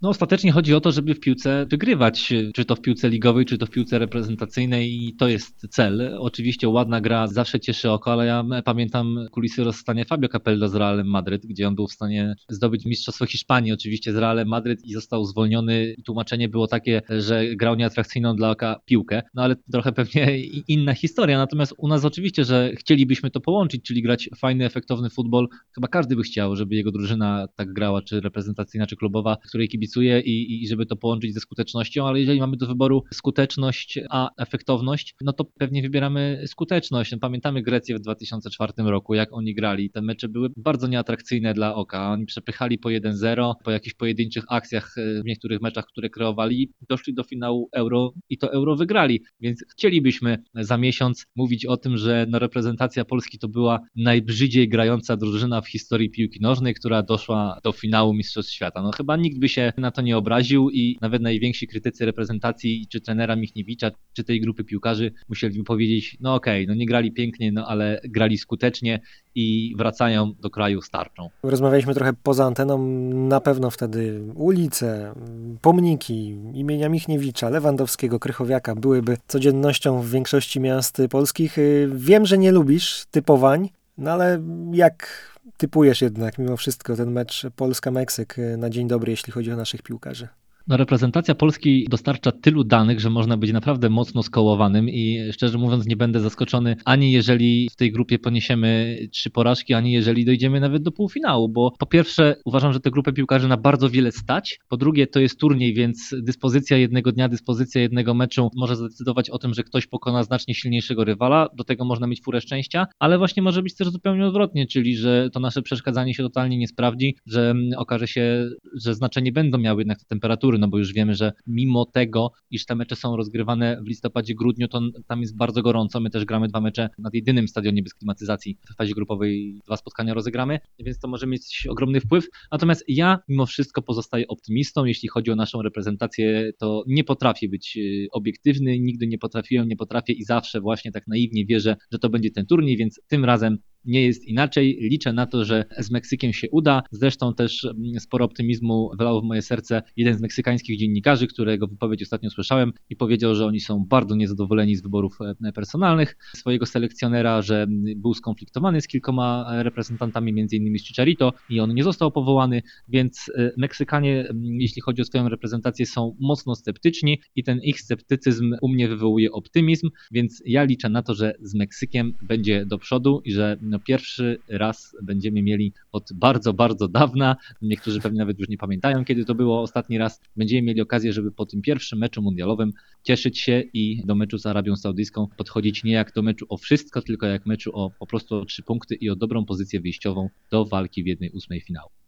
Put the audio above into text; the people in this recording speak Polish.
No ostatecznie chodzi o to, żeby w piłce wygrywać, czy to w piłce ligowej, czy to w piłce reprezentacyjnej i to jest cel. Oczywiście ładna gra zawsze cieszy oko, ale ja pamiętam kulisy rozstania Fabio Capello z Realem Madryt, gdzie on był w stanie zdobyć mistrzostwo Hiszpanii oczywiście z Realem Madryt i został zwolniony. Tłumaczenie było takie, że grał nieatrakcyjną dla oka piłkę, no ale trochę pewnie inna historia. Natomiast u nas oczywiście, że chcielibyśmy to połączyć, czyli grać fajny, efektowny futbol. Chyba każdy by chciał, żeby jego drużyna tak grała, czy reprezentacyjna, czy klubowa, której kibicuję i żeby to połączyć ze skutecznością, ale jeżeli mamy do wyboru skuteczność a efektowność, no to pewnie wybieramy skuteczność. No, pamiętamy Grecję w 2004 roku, jak oni grali. Te mecze były bardzo nieatrakcyjne dla oka. Oni przepychali po 1-0, po jakichś pojedynczych akcjach w niektórych meczach, które kreowali, doszli do finału Euro i to Euro wygrali. Więc chcielibyśmy za miesiąc mówić o tym, że no, reprezentacja Polski to była najbrzydziej grająca drużyna w historii piłki nożnej, która doszła do finału Mistrzostw Świata. No chyba nikt by się na to nie obraził i nawet najwięksi krytycy reprezentacji, czy trenera Michniewicza, czy tej grupy piłkarzy musieliby powiedzieć, no okej, no nie grali pięknie, no ale grali skutecznie i wracają do kraju z tarczą. Rozmawialiśmy trochę poza anteną, na pewno wtedy ulice, pomniki imienia Michniewicza, Lewandowskiego, Krychowiaka byłyby codziennością w większości miast polskich. Wiem, że nie lubisz typowań, no ale jak typujesz jednak mimo wszystko ten mecz Polska-Meksyk na dzień dobry, jeśli chodzi o naszych piłkarzy? No, reprezentacja Polski dostarcza tylu danych, że można być naprawdę mocno skołowanym i szczerze mówiąc nie będę zaskoczony ani jeżeli w tej grupie poniesiemy 3 porażki, ani jeżeli dojdziemy nawet do półfinału, bo po pierwsze uważam, że tę grupę piłkarzy na bardzo wiele stać, po drugie to jest turniej, więc dyspozycja jednego dnia, dyspozycja jednego meczu może zadecydować o tym, że ktoś pokona znacznie silniejszego rywala, do tego można mieć furę szczęścia, ale właśnie może być też zupełnie odwrotnie, czyli że to nasze przeszkadzanie się totalnie nie sprawdzi, że okaże się, że znaczenie będą miały jednak te temperatury, no bo już wiemy, że mimo tego, iż te mecze są rozgrywane w listopadzie, grudniu, to tam jest bardzo gorąco. My też gramy 2 mecze na jedynym stadionie bez klimatyzacji. W fazie grupowej 2 spotkania rozegramy, więc to może mieć ogromny wpływ. Natomiast ja mimo wszystko pozostaję optymistą. Jeśli chodzi o naszą reprezentację, to nie potrafię być obiektywny, nigdy nie potrafiłem, nie potrafię i zawsze właśnie tak naiwnie wierzę, że to będzie ten turniej, więc tym razem nie jest inaczej. Liczę na to, że z Meksykiem się uda. Zresztą też sporo optymizmu wlał w moje serce jeden z meksykańskich dziennikarzy, którego wypowiedź ostatnio słyszałem i powiedział, że oni są bardzo niezadowoleni z wyborów personalnych swojego selekcjonera, że był skonfliktowany z kilkoma reprezentantami, m.in. z Chicharito i on nie został powołany, więc Meksykanie, jeśli chodzi o swoją reprezentację, są mocno sceptyczni i ten ich sceptycyzm u mnie wywołuje optymizm, więc ja liczę na to, że z Meksykiem będzie do przodu i że no pierwszy raz będziemy mieli od bardzo, bardzo dawna, niektórzy pewnie nawet już nie pamiętają, kiedy to było ostatni raz, będziemy mieli okazję, żeby po tym pierwszym meczu mundialowym cieszyć się i do meczu z Arabią Saudyjską podchodzić nie jak do meczu o wszystko, tylko jak meczu o po prostu o 3 punkty i o dobrą pozycję wyjściową do walki w 1/8 finału.